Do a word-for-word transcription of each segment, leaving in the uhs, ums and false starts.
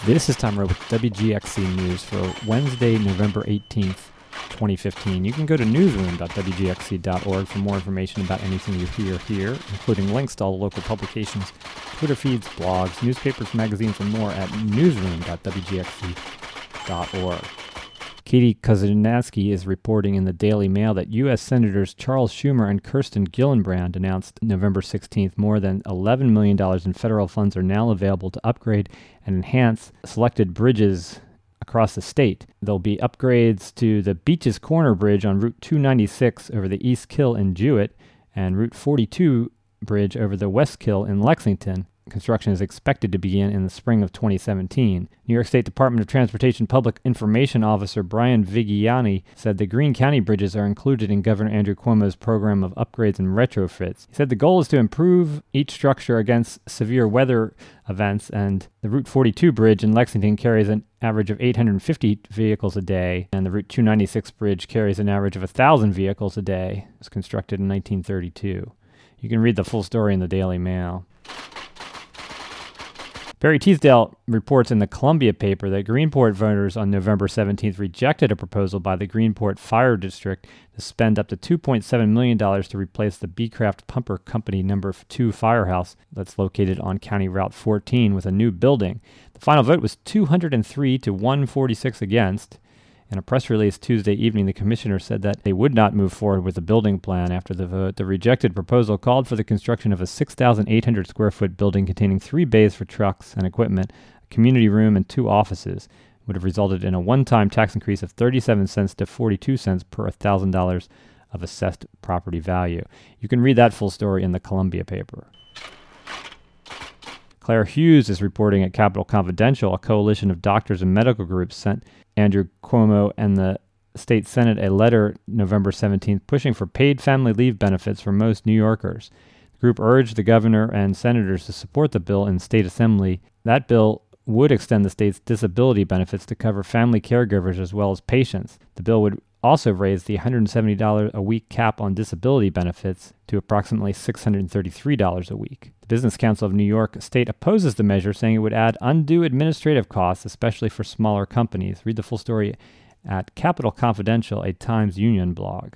This is Tom Rowe with W G X C News for Wednesday, November eighteenth, twenty fifteen. You can go to newsroom dot w g x c dot org for more information about anything you hear here, including links to all the local publications, Twitter feeds, blogs, newspapers, magazines, and more at newsroom dot w g x c dot org. Katie Kozanansky is reporting in the Daily Mail that U S Senators Charles Schumer and Kirsten Gillibrand announced November sixteenth more than eleven million dollars in federal funds are now available to upgrade and enhance selected bridges across the state. There'll be upgrades to the Beaches Corner Bridge on Route two ninety-six over the East Kill in Jewett and Route forty-two Bridge over the West Kill in Lexington. Construction is expected to begin in the spring of twenty seventeen. New York State Department of Transportation Public Information Officer Brian Vigiani said the Greene County bridges are included in Governor Andrew Cuomo's program of upgrades and retrofits. He said the goal is to improve each structure against severe weather events, and the Route forty-two bridge in Lexington carries an average of eight hundred fifty vehicles a day, and the Route two ninety-six bridge carries an average of one thousand vehicles a day. It was constructed in nineteen thirty-two. You can read the full story in the Daily Mail. Barry Teasdale reports in the Columbia paper that Greenport voters on November seventeenth rejected a proposal by the Greenport Fire District to spend up to two point seven million dollars to replace the Beecraft Pumper Company number two firehouse that's located on County Route fourteen with a new building. The final vote was two hundred three to one hundred forty-six against. In a press release Tuesday evening, the commissioner said that they would not move forward with the building plan after the vote. The rejected proposal called for the construction of a six thousand eight hundred square foot building containing three bays for trucks and equipment, a community room, and two offices. It would have resulted in a one-time tax increase of thirty-seven cents to forty-two cents per one thousand dollars of assessed property value. You can read that full story in the Columbia paper. Claire Hughes is reporting at Capitol Confidential. A coalition of doctors and medical groups sent Andrew Cuomo and the state Senate a letter November seventeenth pushing for paid family leave benefits for most New Yorkers. The group urged the governor and senators to support the bill in state assembly. That bill would extend the state's disability benefits to cover family caregivers as well as patients. The bill would also raise the one hundred seventy dollars a week cap on disability benefits to approximately six hundred thirty-three dollars a week. The Business Council of New York State opposes the measure, saying it would add undue administrative costs, especially for smaller companies. Read the full story at Capitol Confidential, a Times Union blog.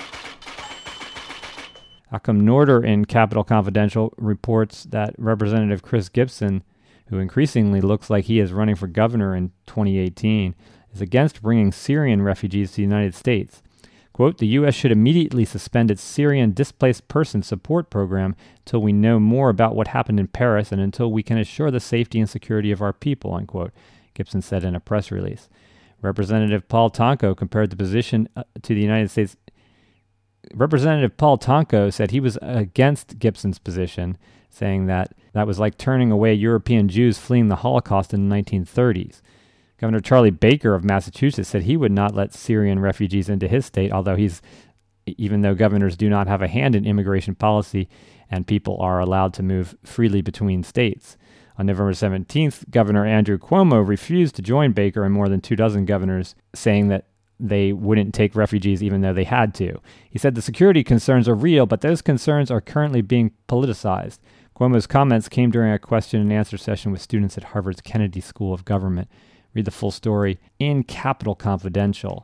Malcolm Norder in Capitol Confidential reports that Representative Chris Gibson, who increasingly looks like he is running for governor in twenty eighteen, is against bringing Syrian refugees to the United States. Quote, the U S should immediately suspend its Syrian Displaced Person Support Program until we know more about what happened in Paris and until we can assure the safety and security of our people, unquote, Gibson said in a press release. Representative Paul Tonko compared the position uh, to the United States. Representative Paul Tonko said he was against Gibson's position, saying that that was like turning away European Jews fleeing the Holocaust in the nineteen thirties. Governor Charlie Baker of Massachusetts said he would not let Syrian refugees into his state, although he's, even though governors do not have a hand in immigration policy and people are allowed to move freely between states. On November seventeenth, Governor Andrew Cuomo refused to join Baker and more than two dozen governors, saying that they wouldn't take refugees even though they had to. He said the security concerns are real, but those concerns are currently being politicized. Cuomo's comments came during a question and answer session with students at Harvard's Kennedy School of Government. Read the full story in Capitol Confidential.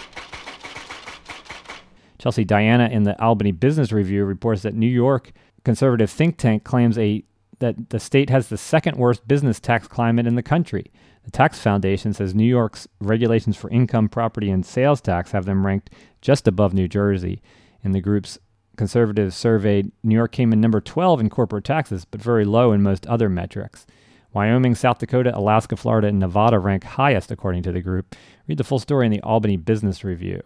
Chelsea Diana in the Albany Business Review reports that New York conservative think tank claims a that the state has the second worst business tax climate in the country. The Tax Foundation says New York's regulations for income, property, and sales tax have them ranked just above New Jersey. In the group's conservative survey, New York came in number twelve in corporate taxes, but very low in most other metrics. Wyoming, South Dakota, Alaska, Florida, and Nevada rank highest, according to the group. Read the full story in the Albany Business Review.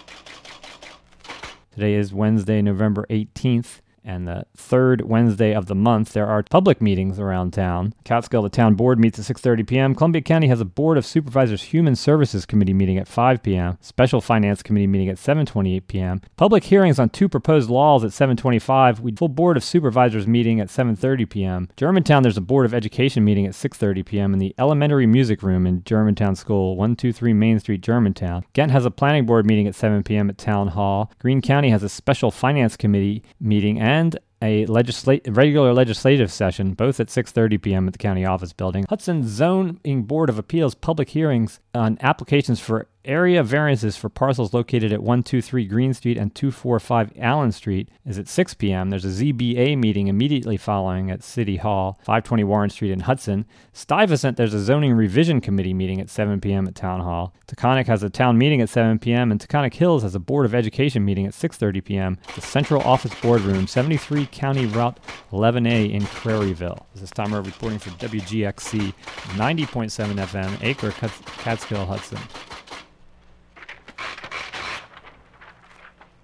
Today is Wednesday, November eighteenth, and the third Wednesday of the month. There are public meetings around town. Catskill, the town board, meets at six thirty p.m. Columbia County has a Board of Supervisors Human Services Committee meeting at five p.m. Special Finance Committee meeting at seven twenty-eight p.m. Public hearings on two proposed laws at seven twenty-five. We full Board of Supervisors meeting at seven thirty p.m. Germantown, there's a Board of Education meeting at six thirty p.m. in the Elementary Music Room in Germantown School, one two three Main Street, Germantown. Ghent has a Planning Board meeting at seven p.m. at Town Hall. Greene County has a Special Finance Committee meeting and a legisla- regular legislative session, both at six thirty p.m. at the county office building. Hudson Zoning Board of Appeals public hearings on applications for area variances for parcels located at one two three Green Street and two forty-five Allen Street is at six p.m. There's a Z B A meeting immediately following at City Hall, five twenty Warren Street in Hudson. Stuyvesant, there's a zoning revision committee meeting at seven p.m. at Town Hall. Taconic has a town meeting at seven p.m. and Taconic Hills has a Board of Education meeting at six thirty p.m. The Central Office Boardroom, seventy-three County Route eleven A in Prairieville. This is Tom Rowe reporting for W G X C ninety point seven F M, Acre, Catskill, Hudson.